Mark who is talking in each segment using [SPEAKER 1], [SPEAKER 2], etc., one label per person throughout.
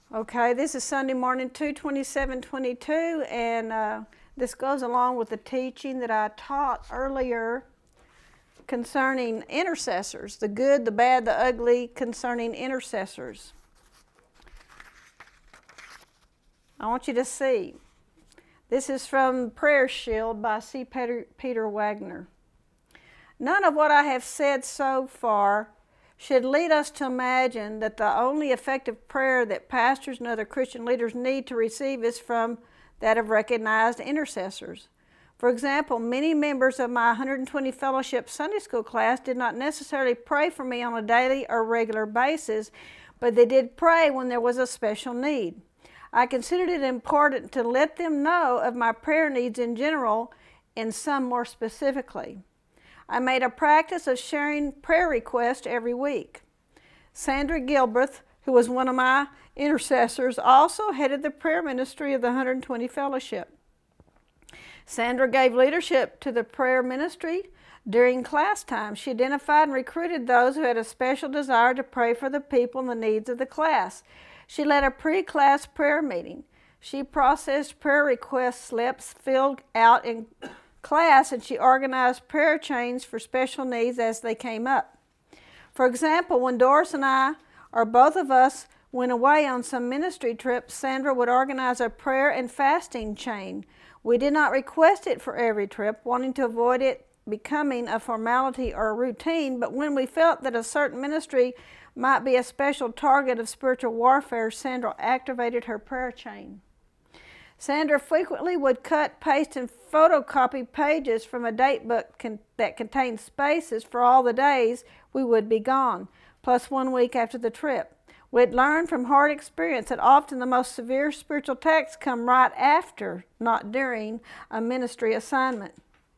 [SPEAKER 1] Okay, this is Sunday morning 2/27/22, and this goes along with the teaching that I taught earlier concerning intercessors, the good, the bad, the ugly, concerning intercessors. I want you to see. This is from Prayer Shield by C. Peter Wagner. None of what I have said so far should lead us to imagine that the only effective prayer that pastors and other Christian leaders need to receive is from that of recognized intercessors. For example, many members of my 120 Fellowship Sunday School class did not necessarily pray for me on a daily or regular basis, but they did pray when there was a special need. I considered it important to let them know of my prayer needs in general and some more specifically. I made a practice of sharing prayer requests every week. Sandra Gilbreth, who was one of my intercessors, also headed the prayer ministry of the 120 Fellowship. Sandra gave leadership to the prayer ministry during class time. She identified and recruited those who had a special desire to pray for the people and the needs of the class. She led a pre-class prayer meeting. She processed prayer request slips filled out in class, and she organized prayer chains for special needs as they came up. For example, when Doris and I, or both of us, went away on some ministry trips, Sandra would organize a prayer and fasting chain. We did not request it for every trip, wanting to avoid it becoming a formality or a routine, but when we felt that a certain ministry might be a special target of spiritual warfare, Sandra activated her prayer chain. Sandra frequently would cut, paste, and photocopy pages from a date book that contained spaces for all the days we would be gone, plus 1 week after the trip. We'd learned from hard experience that often the most severe spiritual attacks come right after, not during, a ministry assignment.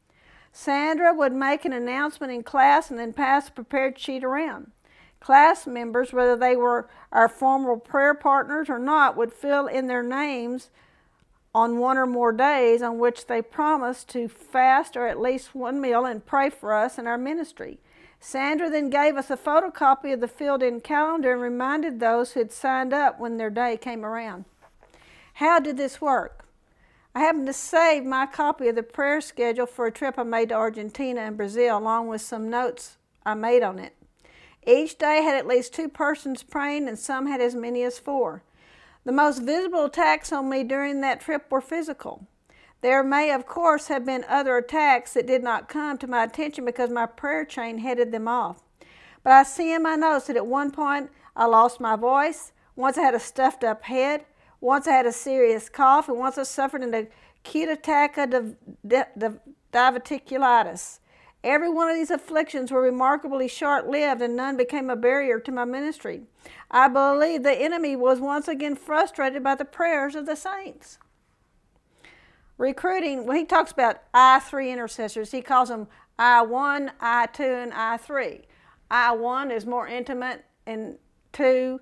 [SPEAKER 1] Sandra would make an announcement in class and then pass a prepared sheet around. Class members, whether they were our formal prayer partners or not, would fill in their names on one or more days on which they promised to fast or at least one meal and pray for us and our ministry. Sandra then gave us a photocopy of the filled-in calendar and reminded those who had signed up when their day came around. How did this work? I happened to save my copy of the prayer schedule for a trip I made to Argentina and Brazil, along with some notes I made on it. Each day had at least 2 persons praying, and some had as many as 4. The most visible attacks on me during that trip were physical. There may, of course, have been other attacks that did not come to my attention because my prayer chain headed them off. But I see in my notes that at one point I lost my voice, once I had a stuffed up head, once I had a serious cough, and once I suffered an acute attack of diverticulitis. Every one of these afflictions were remarkably short-lived, and none became a barrier to my ministry. I believe the enemy was once again frustrated by the prayers of the saints. Recruiting, when he talks about I3 intercessors, he calls them I1, I2, and I3. I1 is more intimate, and 2,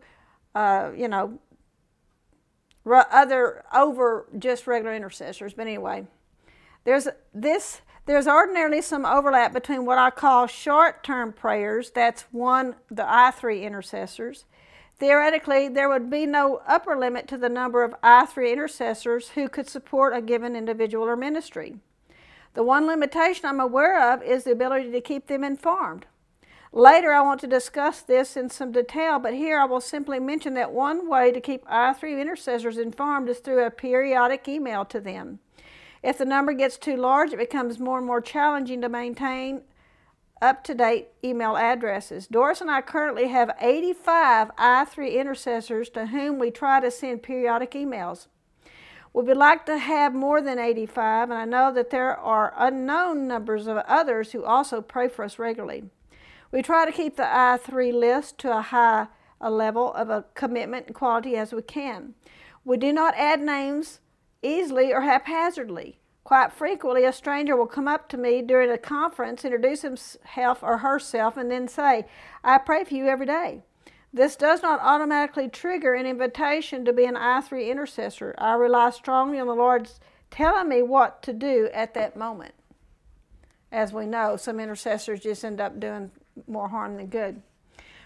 [SPEAKER 1] other over just regular intercessors. But anyway, there's ordinarily some overlap between what I call short-term prayers, that's the I3 intercessors. Theoretically, there would be no upper limit to the number of I3 intercessors who could support a given individual or ministry. The one limitation I'm aware of is the ability to keep them informed. Later, I want to discuss this in some detail, but here I will simply mention that one way to keep I3 intercessors informed is through a periodic email to them. If the number gets too large, it becomes more and more challenging to maintain up-to-date email addresses. Doris and I currently have 85 I3 intercessors to whom we try to send periodic emails. We would like to have more than 85, and I know that there are unknown numbers of others who also pray for us regularly. We try to keep the I3 list to a high level of a commitment and quality as we can. We do not add names easily or haphazardly. Quite frequently, a stranger will come up to me during a conference, introduce himself or herself, and then say, "I pray for you every day." This does not automatically trigger an invitation to be an I3 intercessor. I rely strongly on the Lord's telling me what to do at that moment. As we know, some intercessors just end up doing more harm than good.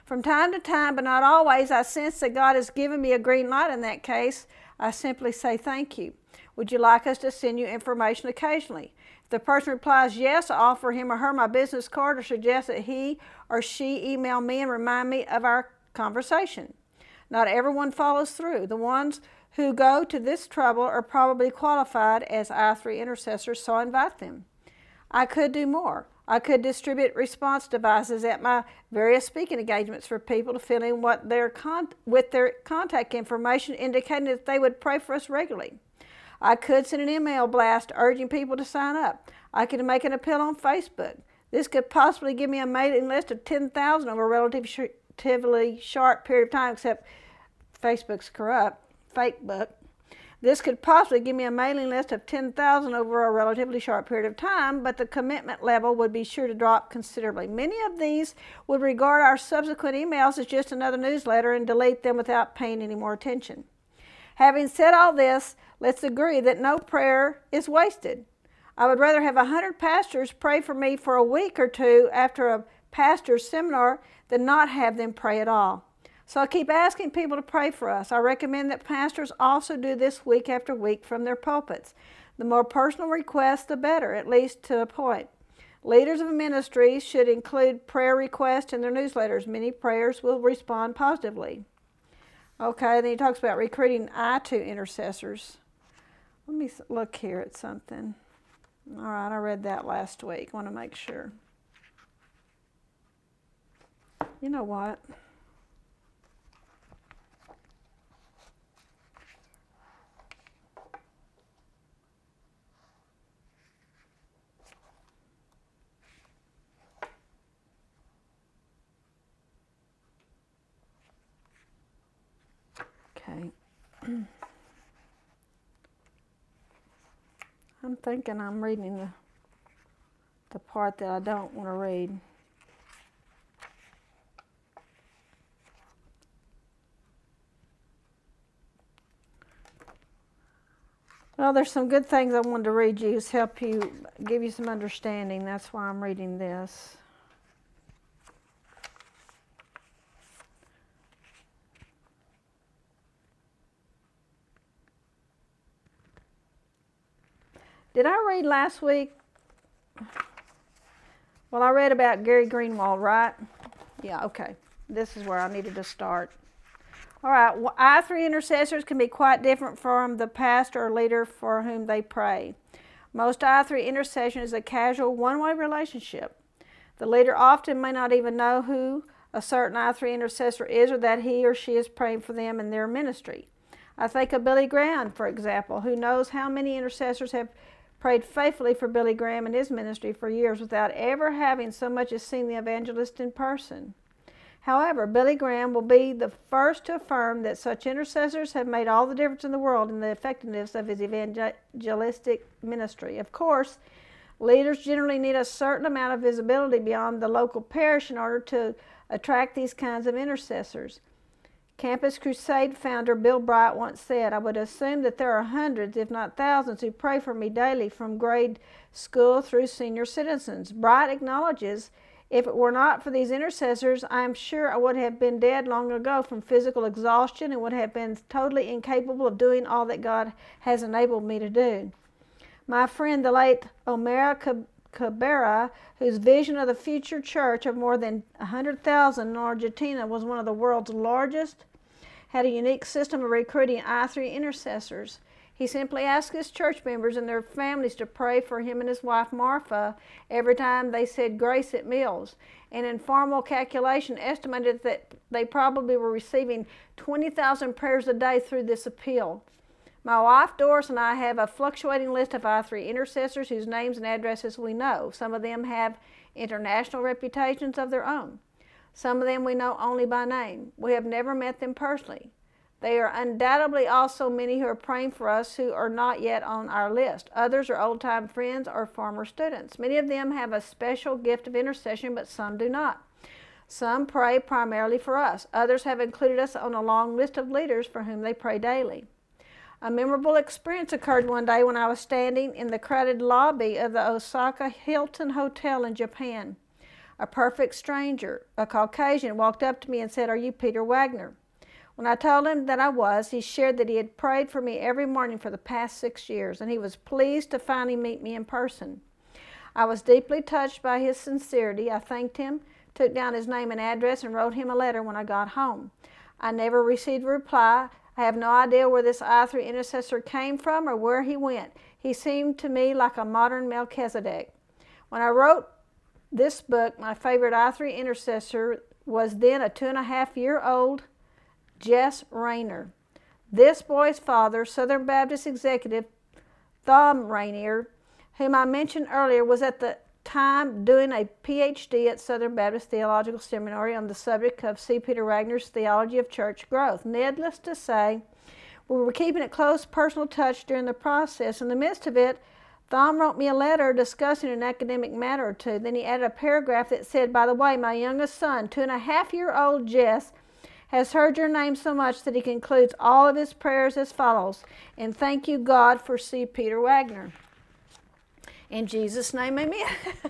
[SPEAKER 1] From time to time, but not always, I sense that God has given me a green light in that case. I simply say thank you. Would you like us to send you information occasionally? If the person replies yes, I offer him or her my business card or suggest that he or she email me and remind me of our conversation. Not everyone follows through. The ones who go to this trouble are probably qualified as I3 intercessors, so I invite them. I could do more. I could distribute response devices at my various speaking engagements for people to fill in with their contact information indicating that they would pray for us regularly. I could send an email blast urging people to sign up. I could make an appeal on Facebook. This could possibly give me a mailing list of 10,000 over a relatively short period of time, except Facebook's corrupt, Fakebook. This could possibly give me a mailing list of 10,000 over a relatively short period of time, but the commitment level would be sure to drop considerably. Many of these would regard our subsequent emails as just another newsletter and delete them without paying any more attention. Having said all this, let's agree that no prayer is wasted. I would rather have 100 pastors pray for me for a week or two after a pastor's seminar than not have them pray at all. So I keep asking people to pray for us. I recommend that pastors also do this week after week from their pulpits. The more personal requests, the better, at least to a point. Leaders of ministries should include prayer requests in their newsletters. Many prayers will respond positively. Okay, then he talks about recruiting I2 intercessors. Let me look here at something. All right, I read that last week. I want to make sure. You know what? Okay. I'm thinking I'm reading the part that I don't want to read. Well, there's some good things I wanted to read you to help you, give you some understanding. That's why I'm reading this. Did I read last week? Well, I read about Gary Greenwald, right? Yeah, okay. This is where I needed to start. All right, I3 intercessors can be quite different from the pastor or leader for whom they pray. Most I3 intercession is a casual one-way relationship. The leader often may not even know who a certain I3 intercessor is or that he or she is praying for them in their ministry. I think of Billy Graham, for example, who knows how many intercessors have prayed faithfully for Billy Graham and his ministry for years without ever having so much as seen the evangelist in person. However, Billy Graham will be the first to affirm that such intercessors have made all the difference in the world in the effectiveness of his evangelistic ministry. Of course, leaders generally need a certain amount of visibility beyond the local parish in order to attract these kinds of intercessors. Campus Crusade founder Bill Bright once said, "I would assume that there are hundreds, if not thousands, who pray for me daily from grade school through senior citizens." Bright acknowledges, "If it were not for these intercessors, I am sure I would have been dead long ago from physical exhaustion and would have been totally incapable of doing all that God has enabled me to do." My friend, the late Omar Cabrera, whose vision of the future church of more than 100,000 in Argentina was one of the world's largest, had a unique system of recruiting I3 intercessors. He simply asked his church members and their families to pray for him and his wife Martha every time they said grace at meals. An informal calculation estimated that they probably were receiving 20,000 prayers a day through this appeal. My wife Doris and I have a fluctuating list of I3 intercessors whose names and addresses we know. Some of them have international reputations of their own. Some of them we know only by name. We have never met them personally. There are undoubtedly also many who are praying for us who are not yet on our list. Others are old-time friends or former students. Many of them have a special gift of intercession, but some do not. Some pray primarily for us. Others have included us on a long list of leaders for whom they pray daily. A memorable experience occurred one day when I was standing in the crowded lobby of the Osaka Hilton Hotel in Japan. A perfect stranger, a Caucasian, walked up to me and said, "Are you Peter Wagner?" When I told him that I was, he shared that he had prayed for me every morning for the past 6 years, and he was pleased to finally meet me in person. I was deeply touched by his sincerity. I thanked him, took down his name and address, and wrote him a letter when I got home. I never received a reply. I have no idea where this I3 intercessor came from or where he went. He seemed to me like a modern Melchizedek. When I wrote this book, my favorite I3 intercessor was then a 2.5-year-old Jess Rayner. This boy's father, Southern Baptist executive Thom Rainer, whom I mentioned earlier, was at the time doing a PhD at Southern Baptist Theological Seminary on the subject of C. Peter Wagner's theology of church growth. Needless to say, we were keeping a close personal touch during the process. In the midst of it, Thom wrote me a letter discussing an academic matter or two. Then he added a paragraph that said, "By the way, my youngest son, 2.5-year-old Jess, has heard your name so much that he concludes all of his prayers as follows, and thank you, God, for C. Peter Wagner. In Jesus' name, amen."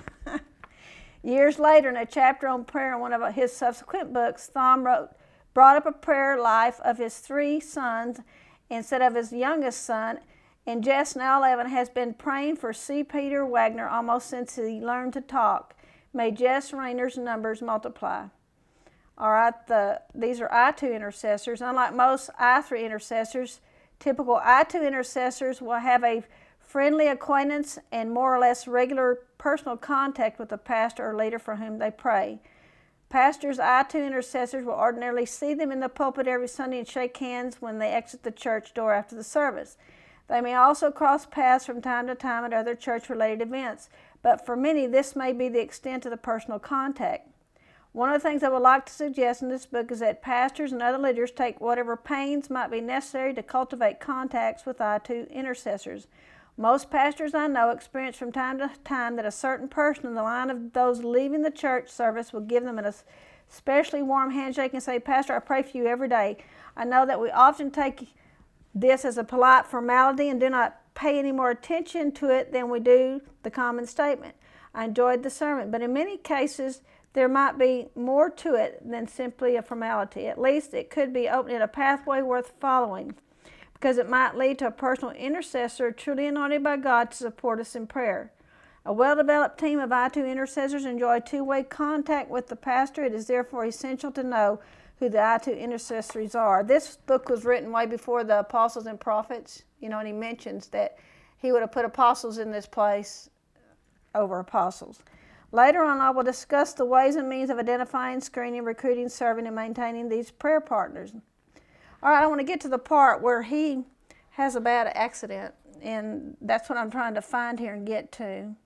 [SPEAKER 1] Years later, in a chapter on prayer in one of his subsequent books, Thom brought up a prayer life of his 3 sons instead of his youngest son, and Jess, now 11, has been praying for C. Peter Wagner almost since he learned to talk. May Jess Rayner's numbers multiply. All right, these are I2 intercessors. Unlike most I3 intercessors, typical I2 intercessors will have a friendly acquaintance and more or less regular personal contact with the pastor or leader for whom they pray. Pastors' I2 intercessors will ordinarily see them in the pulpit every Sunday and shake hands when they exit the church door after the service. They may also cross paths from time to time at other church-related events, but for many, this may be the extent of the personal contact. One of the things I would like to suggest in this book is that pastors and other leaders take whatever pains might be necessary to cultivate contacts with I2 intercessors. Most pastors I know experience from time to time that a certain person in the line of those leaving the church service will give them an especially warm handshake and say, "Pastor, I pray for you every day." I know that we often take this as a polite formality and do not pay any more attention to it than we do the common statement, "I enjoyed the sermon," but in many cases there might be more to it than simply a formality. At least it could be opening a pathway worth following, because it might lead to a personal intercessor truly anointed by God to support us in prayer. A well-developed team of I2 intercessors enjoy two-way contact with the pastor. It is therefore essential to know who the I2 intercessors are. This book was written way before the apostles and prophets, and he mentions that he would have put apostles in this place over apostles. Later on, I will discuss the ways and means of identifying, screening, recruiting, serving, and maintaining these prayer partners. All right, I want to get to the part where he has a bad accident, and that's what I'm trying to find here and get to.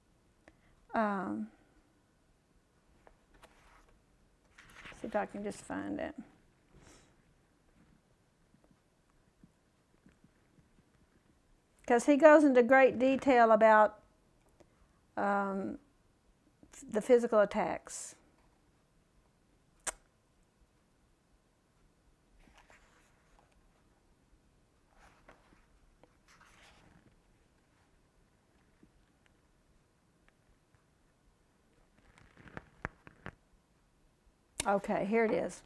[SPEAKER 1] See if I can just find it. Because he goes into great detail about the physical attacks. Okay, here it is.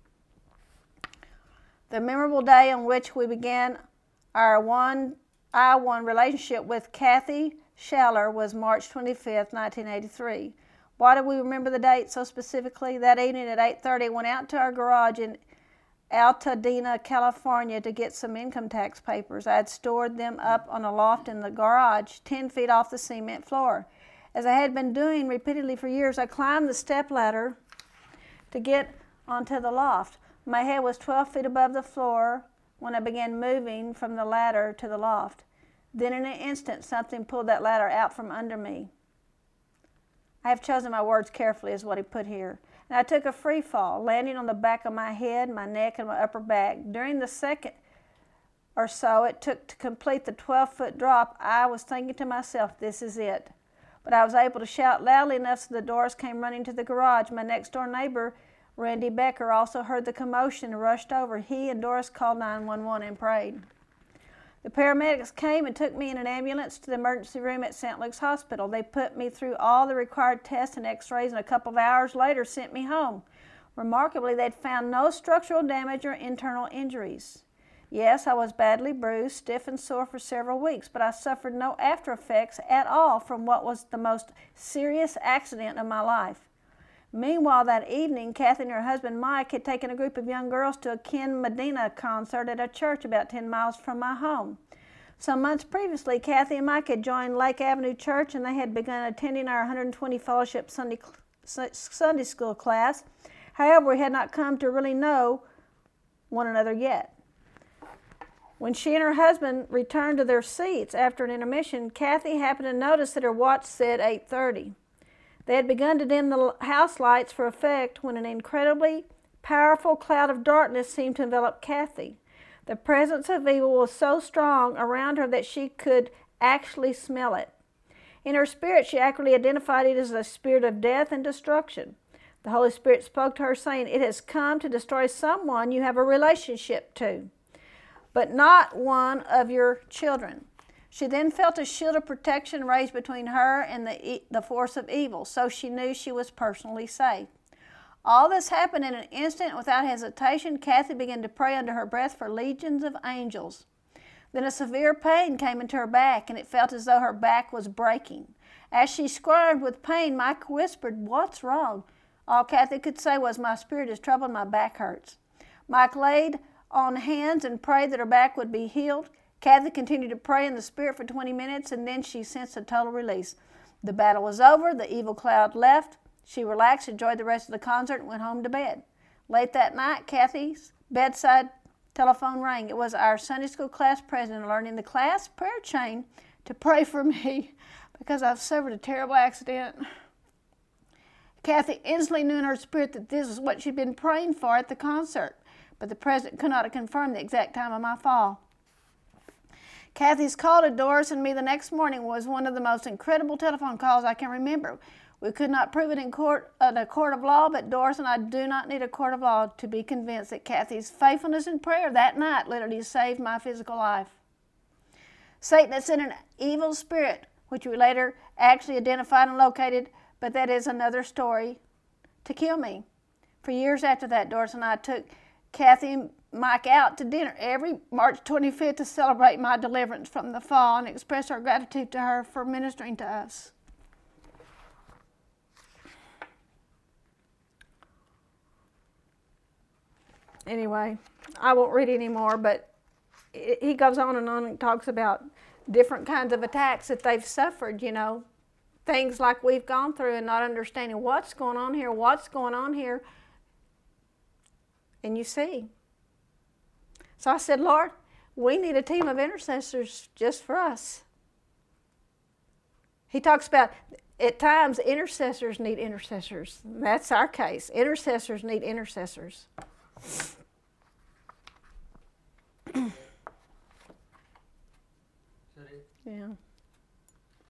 [SPEAKER 1] The memorable day on which we began our I1 relationship with Kathy Schaller was March 25th, 1983. Why do we remember the date so specifically? That evening at 8:30, I went out to our garage in Altadena, California to get some income tax papers. I had stored them up on a loft in the garage, 10 feet off the cement floor. As I had been doing repeatedly for years, I climbed the stepladder to get onto the loft. My head was 12 feet above the floor when I began moving from the ladder to the loft. Then in an instant, something pulled that ladder out from under me. I have chosen my words carefully, is what he put here. And I took a free fall, landing on the back of my head, my neck, and my upper back. During the second or so it took to complete the 12-foot drop, I was thinking to myself, this is it. But I was able to shout loudly enough so the doors came running to the garage. My next-door neighbor, Randy Becker, also heard the commotion and rushed over. He and Doris called 911 and prayed. The paramedics came and took me in an ambulance to the emergency room at St. Luke's Hospital. They put me through all the required tests and x-rays and a couple of hours later sent me home. Remarkably, they'd found no structural damage or internal injuries. Yes, I was badly bruised, stiff and sore for several weeks, but I suffered no after effects at all from what was the most serious accident of my life. Meanwhile, that evening, Kathy and her husband Mike had taken a group of young girls to a Ken Medina concert at a church about 10 miles from my home. Some months previously, Kathy and Mike had joined Lake Avenue Church, and they had begun attending our 120 Fellowship Sunday School class. However, we had not come to really know one another yet. When she and her husband returned to their seats after an intermission, Kathy happened to notice that her watch said 8:30. They had begun to dim the house lights for effect when an incredibly powerful cloud of darkness seemed to envelop Kathy. The presence of evil was so strong around her that she could actually smell it. In her spirit, she accurately identified it as a spirit of death and destruction. The Holy Spirit spoke to her, saying, "It has come to destroy someone you have a relationship to, but not one of your children." She then felt a shield of protection raised between her and the force of evil, so she knew she was personally safe. All this happened in an instant. Without hesitation, Kathy began to pray under her breath for legions of angels. Then a severe pain came into her back, and it felt as though her back was breaking. As she squirmed with pain, Mike whispered, "What's wrong?" All Kathy could say was, "My spirit is troubled, my back hurts." Mike laid on hands and prayed that her back would be healed. Kathy continued to pray in the spirit for 20 minutes, and then she sensed a total release. The battle was over. The evil cloud left. She relaxed, enjoyed the rest of the concert, and went home to bed. Late that night, Kathy's bedside telephone rang. It was our Sunday school class president learning the class prayer chain to pray for me because I've suffered a terrible accident. Kathy instantly knew in her spirit that this is what she'd been praying for at the concert, but the president could not have confirmed the exact time of my fall. Kathy's call to Doris and me the next morning was one of the most incredible telephone calls I can remember. We could not prove it in a court of law, but Doris and I do not need a court of law to be convinced that Kathy's faithfulness in prayer that night literally saved my physical life. Satan had sent an evil spirit, which we later actually identified and located, but that is another story, to kill me. For years after that, Doris and I took Kathy and Mike out to dinner every March 25th to celebrate my deliverance from the fall and express our gratitude to her for ministering to us. Anyway, I won't read anymore, but he goes on and talks about different kinds of attacks that they've suffered, you know, things like we've gone through and not understanding what's going on here, and you see. So I said, Lord, we need a team of intercessors just for us. He talks about, at times, intercessors need intercessors. That's our case. Intercessors need intercessors. Yeah.